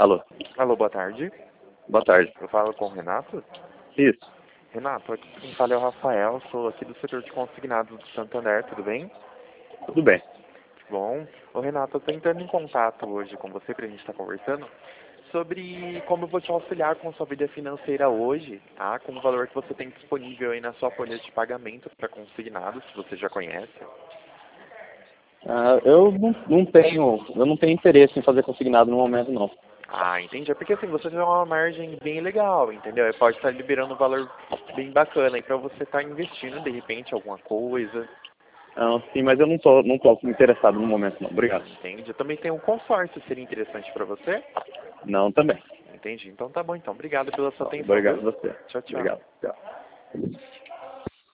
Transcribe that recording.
Alô, Alô, boa tarde. boa tarde. Eu falo com o Renato. Isso, Renato, aqui quem fala é o Rafael, sou aqui do setor de consignados do Santander, tudo bem? tudo bem. Bom. Ô Renato, eu estou entrando em contato hoje com você para a gente estar conversando sobre como eu vou te auxiliar com a sua vida financeira hoje, tá? Com o valor que você tem disponível aí na sua folha de pagamento para consignados, que você já conhece. Eu não tenho interesse em fazer consignado no momento, não. Ah, entendi. É porque assim, você tem uma margem bem legal, entendeu? Aí pode estar liberando um valor bem bacana aí para você estar investindo de repente em alguma coisa. Não, sim, mas eu não tô interessado no momento, não. Obrigado. Entende? Eu também tenho um consórcio, seria interessante para você? Não, também. Entendi. Então tá bom então. Obrigado pela sua atenção, Obrigado viu? a você. Tchau, tchau. Obrigado. Tchau.